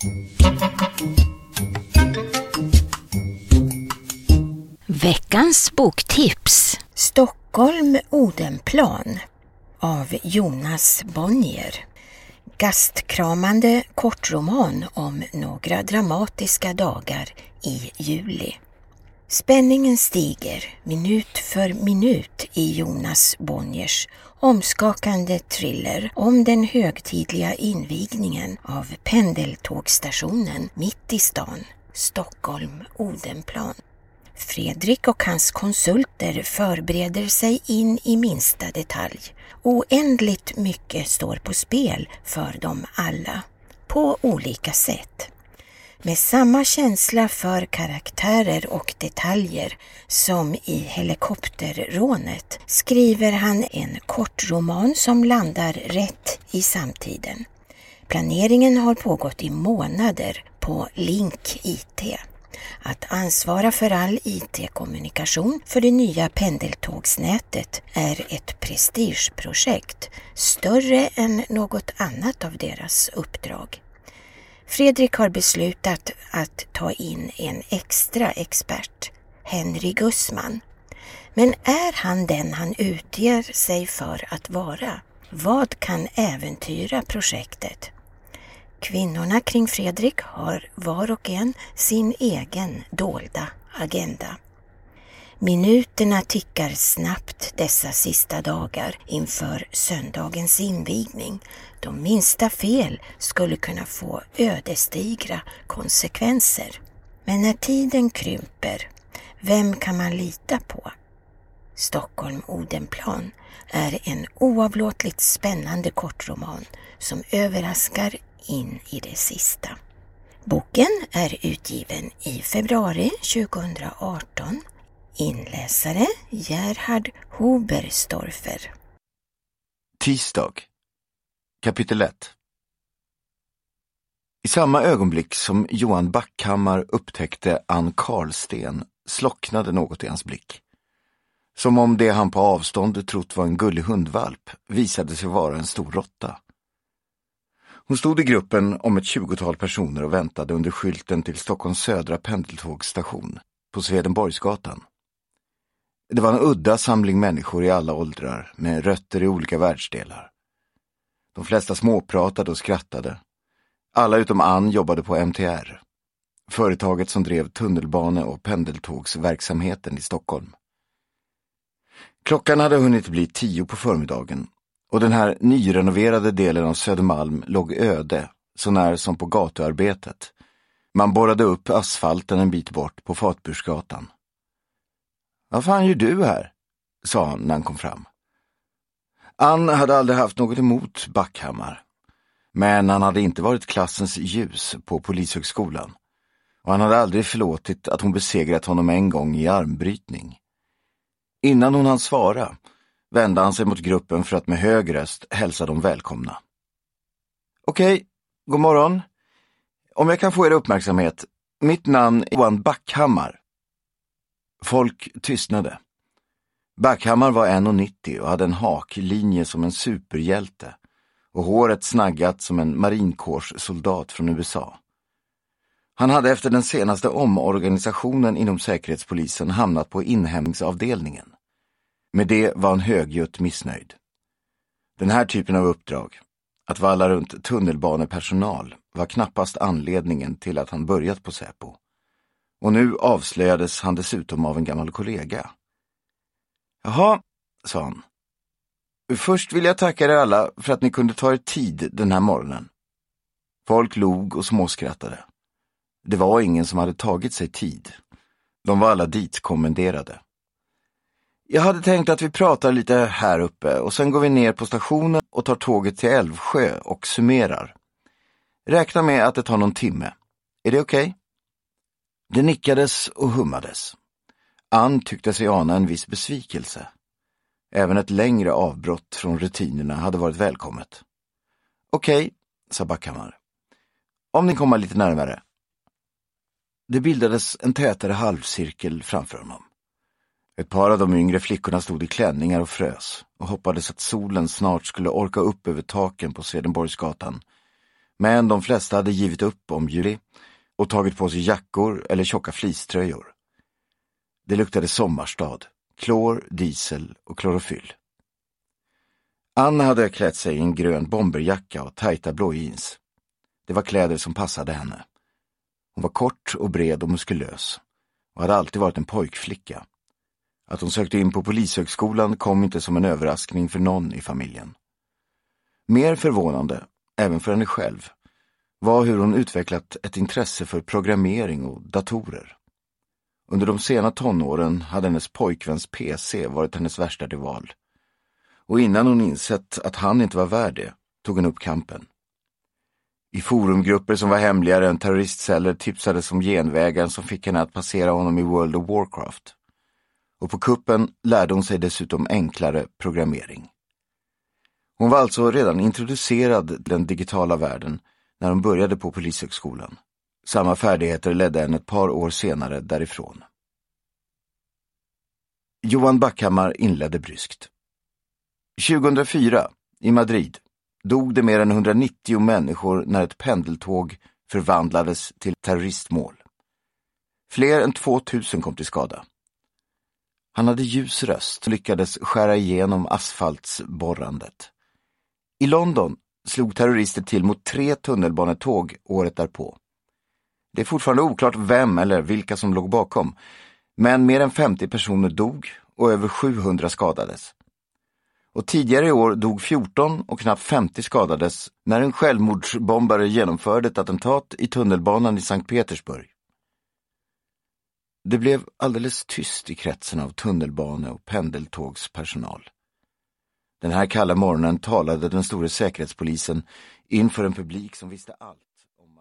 Veckans boktips. Stockholm Odenplan av Jonas Bonnier. Gastkramande kortroman om några dramatiska dagar i juli. Spänningen stiger minut för minut i Jonas Bonniers omskakande thriller om den högtidliga invigningen av pendeltågstationen mitt i stan, Stockholm Odenplan. Fredrik och hans konsulter förbereder sig in i minsta detalj. Oändligt mycket står på spel för dem alla, på olika sätt. Med samma känsla för karaktärer och detaljer som i helikopterrånet skriver han en kortroman som landar rätt i samtiden. Planeringen har pågått i månader på Link IT. Att ansvara för all IT-kommunikation för det nya pendeltågsnätet är ett prestigeprojekt, större än något annat av deras uppdrag. Fredrik har beslutat att ta in en extra expert, Henry Gussman. Men är han den han utger sig för att vara? Vad kan äventyra projektet? Kvinnorna kring Fredrik har var och en sin egen dolda agenda. Minuterna tickar snabbt dessa sista dagar inför söndagens invigning. De minsta fel skulle kunna få ödesdigra konsekvenser. Men när tiden krymper, vem kan man lita på? Stockholm Odenplan är en oavlåtligt spännande kortroman som överraskar in i det sista. Boken är utgiven i februari 2018. Inläsare Gerhard Huberstorfer. Tisdag. Kapitel 1. I samma ögonblick som Johan Backhammar upptäckte Ann Karlsten slocknade något i hans blick. Som om det han på avstånd trott var en gullig hundvalp visade sig vara en stor råtta. Hon stod i gruppen om ett 20-tal personer och väntade under skylten till Stockholms södra pendeltågsstation på Swedenborgsgatan. Det var en udda samling människor i alla åldrar med rötter i olika världsdelar. De flesta småpratade och skrattade. Alla utom Ann jobbade på MTR, företaget som drev tunnelbane- och pendeltågsverksamheten i Stockholm. Klockan hade hunnit bli 10 på förmiddagen och den här nyrenoverade delen av Södermalm låg öde, så när som på gatuarbetet. Man borrade upp asfalten en bit bort på Fatbursgatan. Vad fan gör du här? Sa han när han kom fram. Ann hade aldrig haft något emot Backhammar, men han hade inte varit klassens ljus på polishögskolan och han hade aldrig förlåtit att hon besegrat honom en gång i armbrytning. Innan hon hann svara vände han sig mot gruppen för att med hög röst hälsa dem välkomna. Okej, god morgon. Om jag kan få er uppmärksamhet, mitt namn är Johan Backhammar. Folk tystnade. Backhammar var 1,90 och hade en haklinje som en superhjälte och håret snaggat som en marinkårssoldat från USA. Han hade efter den senaste omorganisationen inom säkerhetspolisen hamnat på inhämtningsavdelningen. Med det var han högljutt missnöjd. Den här typen av uppdrag, att valla runt tunnelbanepersonal, var knappast anledningen till att han börjat på Säpo. Och nu avslöjades han dessutom av en gammal kollega. Jaha, sa han. Först vill jag tacka er alla för att ni kunde ta er tid den här morgonen. Folk log och småskrattade. Det var ingen som hade tagit sig tid. De var alla ditkommenderade. Jag hade tänkt att vi pratar lite här uppe och sen går vi ner på stationen och tar tåget till Älvsjö och summerar. Räkna med att det tar någon timme. Är det okej? Det nickades och hummades. Ann tyckte sig ana en viss besvikelse. Även ett längre avbrott från rutinerna hade varit välkommet. Okej, sa Backhammar. Om ni kommer lite närmare. Det bildades en tätare halvcirkel framför honom. Ett par av de yngre flickorna stod i klänningar och frös och hoppades att solen snart skulle orka upp över taken på Swedenborgsgatan. Men de flesta hade givit upp om juli och tagit på sig jackor eller tjocka fleecetröjor. Det luktade sommarstad, klor, diesel och klorofyll. Anna hade klätt sig i en grön bomberjacka och tajta blå jeans. Det var kläder som passade henne. Hon var kort och bred och muskulös och hade alltid varit en pojkflicka. Att hon sökte in på polishögskolan kom inte som en överraskning för någon i familjen. Mer förvånande, även för henne själv, var hur hon utvecklat ett intresse för programmering och datorer. Under de sena tonåren hade hennes pojkväns PC varit hennes värsta rival. Och innan hon insett att han inte var värd det, tog hon upp kampen. I forumgrupper som var hemligare än terroristceller tipsades om genvägar som fick henne att passera honom i World of Warcraft. Och på kuppen lärde hon sig dessutom enklare programmering. Hon var alltså redan introducerad till den digitala världen när hon började på polishögskolan. Samma färdigheter ledde henne ett par år senare därifrån. Johan Backhammar inledde bryskt. 2004, i Madrid, dog det mer än 190 människor när ett pendeltåg förvandlades till terroristmål. Fler än 2000 kom till skada. Han hade ljus röst och lyckades skära igenom asfaltsborrandet. I London slog terrorister till mot 3 tunnelbanetåg året därpå. Det är fortfarande oklart vem eller vilka som låg bakom, men mer än 50 personer dog och över 700 skadades. Och tidigare i år dog 14 och knappt 50 skadades när en självmordsbombare genomförde ett attentat i tunnelbanan i Sankt Petersburg. Det blev alldeles tyst i kretsen av tunnelbane- och pendeltågspersonal. Den här kalla morgonen talade den store säkerhetspolisen inför en publik som visste allt.